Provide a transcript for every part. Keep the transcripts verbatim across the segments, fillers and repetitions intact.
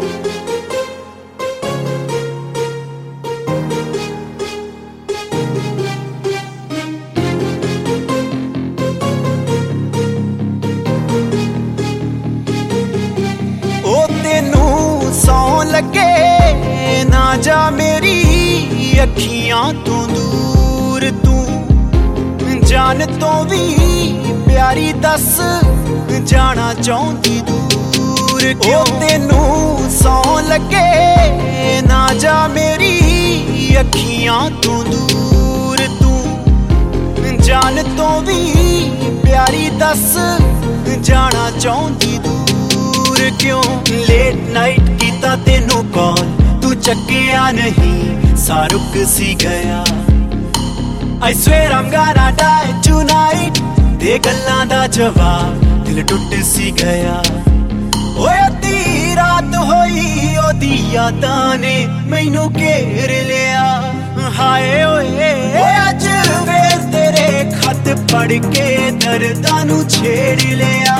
लगे ना जा मेरी अखियां तो दूर, तू जान तो भी प्यारी दस जाना चाहती दूर क्यों? तेनू सौ लगे ना जा मेरी अखियां तो दूर, तू जान तो भी प्यारी दस जाना चाहती दूर क्यों? लेट नाइट कीता तेनू कॉल, तू चक्किया नहीं, सा रुक सी गया। I swear I'm gonna die tonight, ते गल्लां दा जवाब दिल टुट सी गया। ओए अद्धी रात होई ओदी यादां ने मैनू घेर लिया। हाय ओए अज वेल तेरे खत पढ़ के दर्दां नू छेड़ लिया।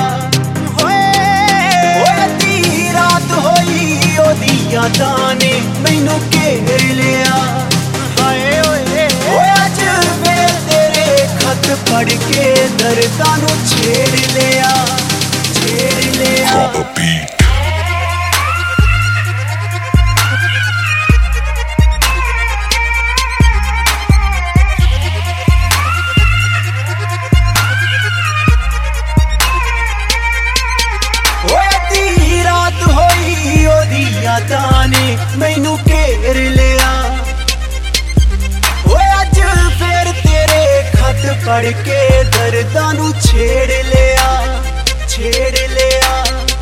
रात होई ओदी यादां ने मैनू घेर लिया। हाय ओए अज वेल तेरे खत पढ़ के दर्दां नू छेड़ लिया, छेड़ लिया। यादां ने मैनू घेर लिया। ओए अज फिर तेरे खत पढ़ के दर्दां नू छेड़ लिया, छेड़ लिया।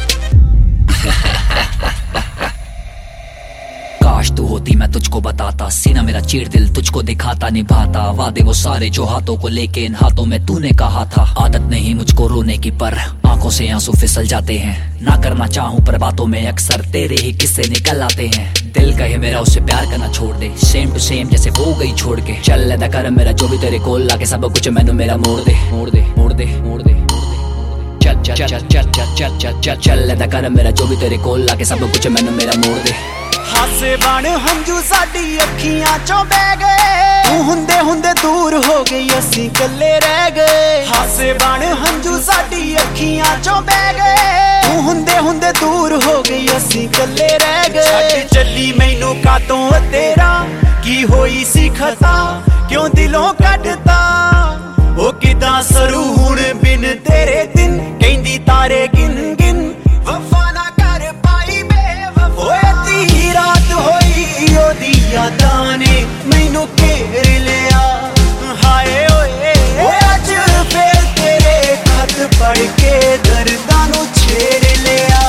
काश तू होती मैं तुझको बताता, सीना मेरा चीर दिल तुझको दिखाता, निभाता वादे वो सारे जो हाथों को लेके इन हाथों में तूने कहा था। आदत नहीं मुझको रोने की पर आंखों से आंसू फिसल जाते हैं, ना करना चाहूं पर बातों में अक्सर तेरे ही किस्से निकल आते हैं। दिल कहे मेरा उससे प्यार करना छोड़ दे, सेम टू सेम जैसे हो गई छोड़ के। चल लेदा कर मेरा जो भी तेरे कोल लाके सब कुछ मैनू मेरा मोड़ दे, मोड़ दे, मोड़ दे, मोड़ दे। चल चल चल चल चल चल चल चल चल लेदा कर मेरा जो भी तेरे कोल लाके सब कुछ मैनू मेरा मोड़ दे। हासे बन हंजू साडी अखियां चों बह गए, तू हुंदे हुंदे दूर हो गई असीं कल्ले रह गए। हासे बन हंजू साडी अखियां चों बह गए, तू हुंदे हुंदे दूर हो गई असीं कल्ले रह गए। छड्ड चली मैनू कातों तेरा की होई सी खता, क्यों दिलों कढता ओ किदां सरू हुण बिन तेरे दिन, कहंदी तारे गिन गिन वफा ना कर पाई बेवफा। ओए अद्धी रात होई ओदी यादां ने मैनू घेर लिया। हाय ओए अज फिर तेरे खत पढ़ के दर्दां नू छेड़ लिया।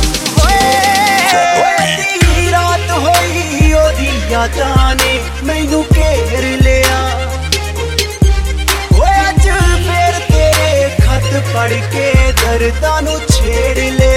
ओए अद्धी रात होई ओदी यादां ने मैनू घेर लिया। ओए अज फिर तेरे खत पढ़ के दर्दां नू छेड़ लिया।